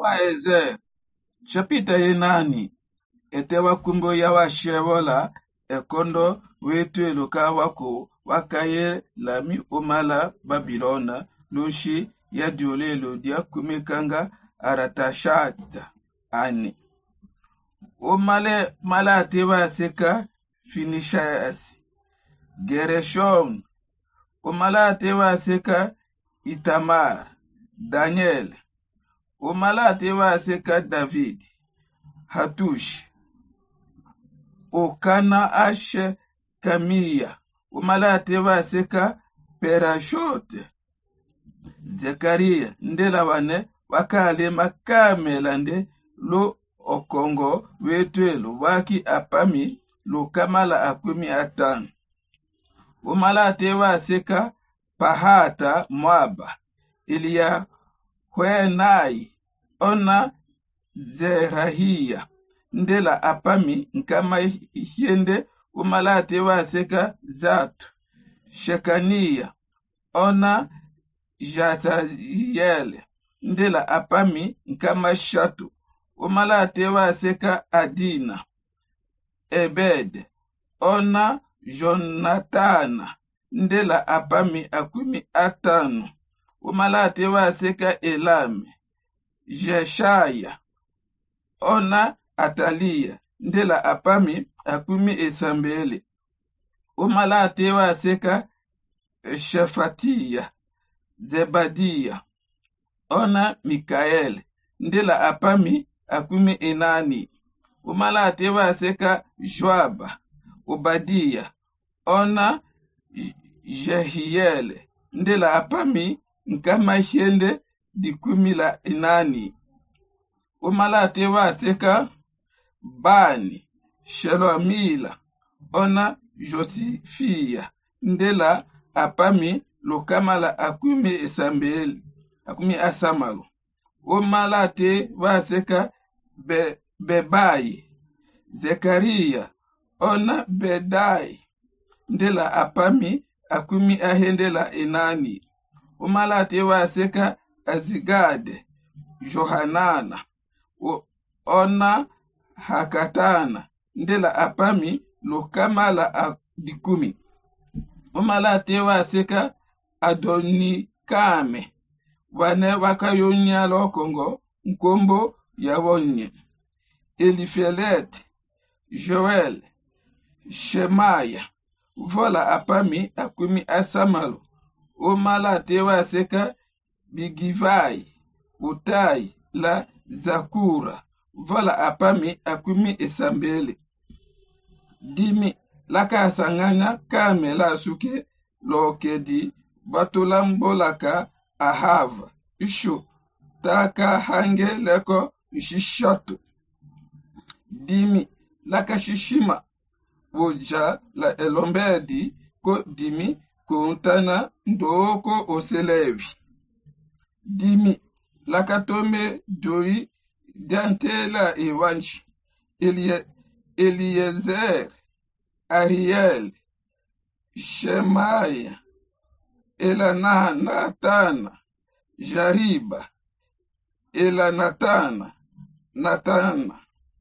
wa Ezer, chapita yenani, etewa kumbo ya wa shewola, ekondo wetu eluka wako, wakaye lami umala Babilona, lushi ya diolelo dia kumikanga aratashata ani. Umale mala tewa seka finishayasi. Gereshom, umala tewa seka Itamar, Daniel, umala tewa seka David, Hatush, Okana ashe Kamiya, umala tewa seka Perashot, Zekaria, ndela wane wakale makamelande lo okongo wetwelo waki apami lo kamala akumi atano. Umala tewa seka Pahata Moaba, Ilia Hwenai, ona Zerahia, ndela apami nkama hiende. Umala tewa seka Zatu, Shekania, ona Jazaziel, ndela apami nkama Shatu. Umala tewa seka Adina, Ebed, ona Jonatana, ndela apami akumi atano. Umala tewa seka Elame, Jeshaya, ona Atalia, ndela apami akumi esambele. Umala tewa seka Shefatia, Zebadia, ona Mikael, ndela apami akumi enani. Umala tewa seka Joaba, Obadia, ona Jehiel, ndela apami nkama hiende dikumi la enani. Umala tewa seka Bani, Shelomila, ona Josifia, ndela apami lokamala akumi esambeli, akumi asamalu. Umala tewa seka Bebai, Zekaria, ona Bedai, ndela apami akumi ahendela enani. Umala tewa seka Azigade, Johanana, ona Hakatana, ndela apami lokamala dikumi. Umala tewa seka Adonikame, wane wakayonya lokongo nkombo yawonye. Elifelet, Joel, Shemaya, vola apami akumi asamalu. Umala tewa seka Bigivai, Utai la Zakura, vola apami akumi esambele. Dimi laka asanganya kame la suke lokedi batulambolaka ahava ishu taka hange leko shishatu. Dimi laka shishima woja la elombedi ko dimi kuntana ndoko oselevi. Dimi laka tome doi dantela ewanchi Eliezer, Ariel, Shemaya, Elanatana, Jariba, Elanatana, Natana,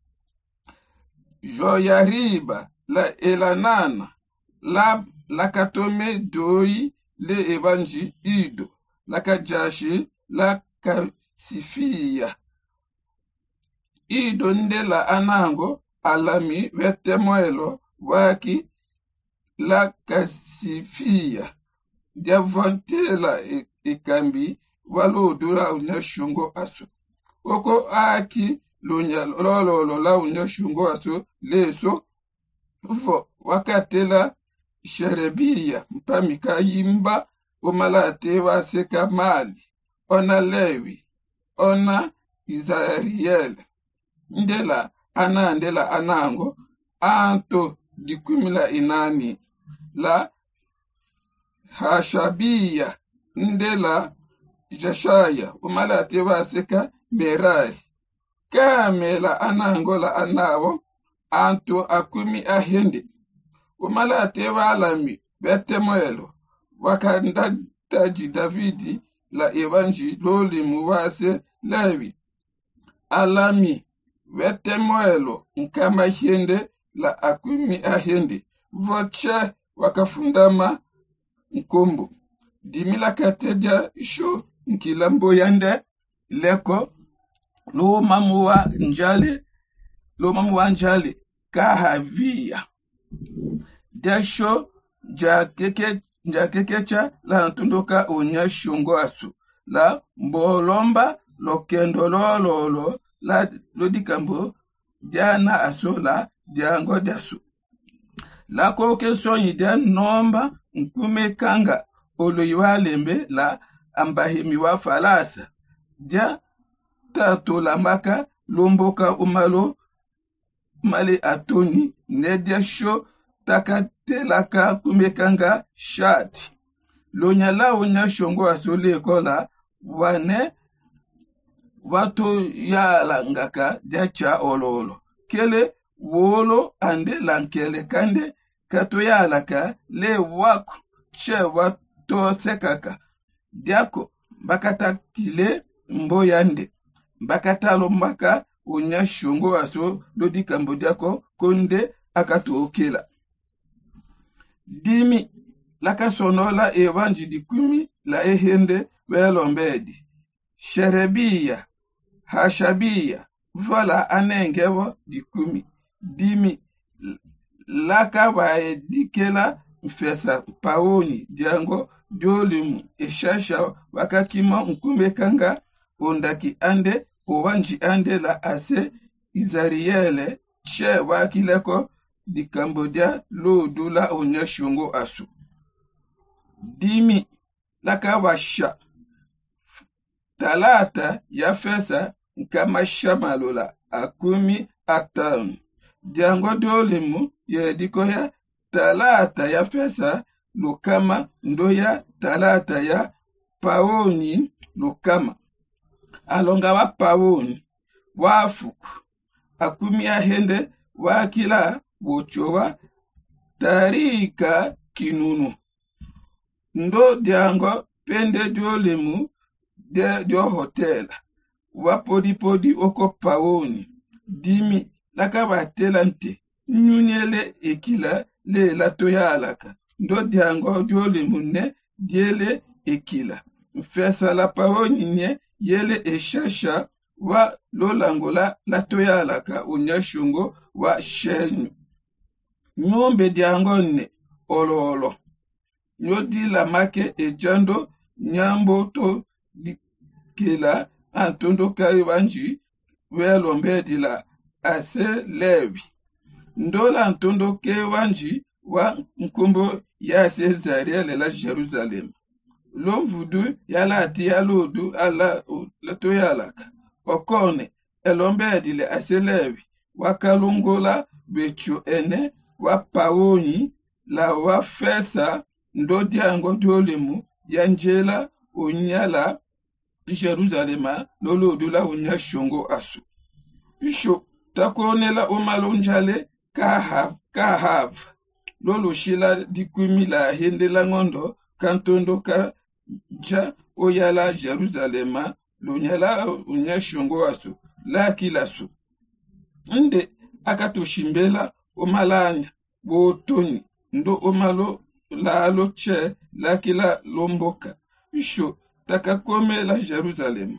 Joyariba, la Elanana, la katome doi le evanji ido, la kajashi, la kasifia. Ido ndela anango alami vetemoelo waki la kasifia. Diavantela ikambi walodura unyashungo aso. Oko aki lunya lolo la unyashungo aso leso. Ufo wakatela sherebia mpamika yimba umalate wa seka mali. Ona Lewi, ona Izariel. Ndela anango anto dikumila inani la Hashabia, ndela Jeshaya, umala tewa seka Merari. Kamela anango la anawo anto akumi ahende. Umala tewa alami betemoelo wakanda taji Davidi la evanji loli muwase Lewi. alami wetemoelo nkama hiende la akumi ahende voche wakafundama nkombo dimila katedia sho nkilambo yande leko lo mamu wa njale kahavia desho jakekecha la ntundoka onya shongo asu la mbolomba lokendo lololo la lodikambo diana aso la diango dasu la koke sonyi dia nomba nkume kanga oloiwa lembe la ambahimi wa falasa dia tato la maka lomboka umalo male atoni nedia sho takatelaka kumekanga shati lonyala onya shongo asole kola wane wato yala ngaka jacha ololo kele wolo ande lankele kande kato yala ka le wako che wato sekaka diako bakata kile mboyande bakata lombaka onya shongo aso lodi kambo diako konde akato okela dimi laka sonola ewanji dikumi la ehende welombedi sherebia hashabia vola anengewo dikumi dimi laka waedikela mfesa paoni diango diolimu eshasha wakakima nkume kanga ondaki ande owanji ande la ase izariele che wakileko di Cambodia lo dula onya shongo asu dimi laka washa talata ya fesa nkama shamalola akumi atan diango dolimu yediko ya talata ya fesa lukama ndoya talata ya paoni lukama alonga wa paoni wafuku akumi ahende wakila wochowa tarika kinunu ndo diango pende diolemu dio hotel wapodi oko paoni dimi laka batelante nyunyele ekila le latoya alaka ndo diango diolemu ne diele ekila mfesa la paoni nye yele eshasha wa lolangola latoya alaka unyashungo wa shenyu nyombe diango ne ololo nyodi la make ejando nyambo to dikela antondo kari wanji welombe di la ase levi ndola antondo ke wanji wa nkumbo ya Cesarea la Jerusalem lomvudu yala ati alodu ala latoyalaka okone elombe di le ase levi wakalungola becho ene wa paoni la wa fesa ndo diango diolemu dianjela onyala Jerusalema lolo la onya shongo asu isho takonela omalonjale kahav lolo shila dikumi la hende la ngondo kantondo ka ja oyala Jerusalema lonyala onya shongo asu la kilasu nde akatoshimbela omalanya botoni ndo omalo la loche la kila lomboka isho takakome la Jerusalem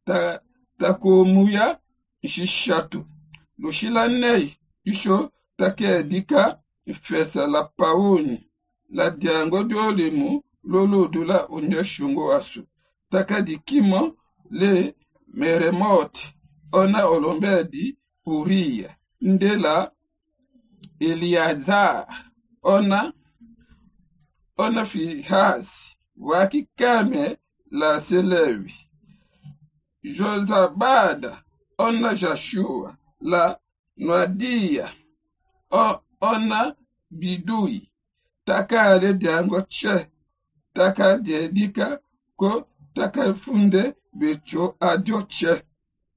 takomuya shishatu loshila nei isho takedika fesa la paoni la diango diolemu lolo dula onyeshungo asu takadikimo le meremoti ona olombedi Uria ndela Eliazar ona Fihasi wakikame la Selevi Josabada ona Joshua la Noadia ona Bidui takale diango che takadedika ko takafunde becho adioche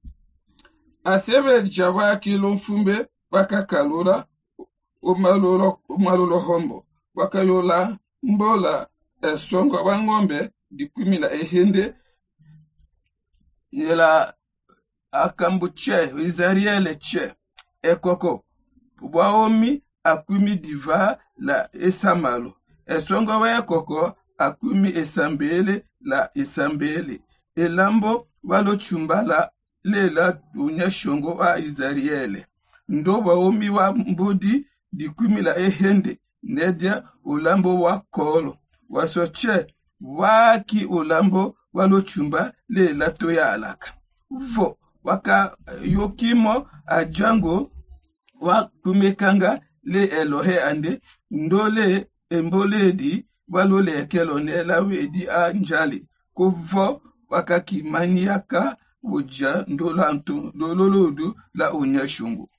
asebe jawaki lomfumbe wakakalula umalolo hombo wakayola mbola esongo wangombe dikumi la ehende yela akambu che Izariele che ekoko waomi akumi diva la esamalo esongo wa ekoko akumi esambele la esambele elambo walo chumbala lela unyeshongo wa Izariele ndo waomi wa mbudi dikumi la ehende nedia ulambo wa kolo wasoche waki ulambo walo chumba lela toya alaka vo waka yokimo ajango wa kumekanga le Elohe ande ndole emboledi walo le kelonela wedi anjali kuvo waka kimaniaka uja ndolanto dololodu la unyashungu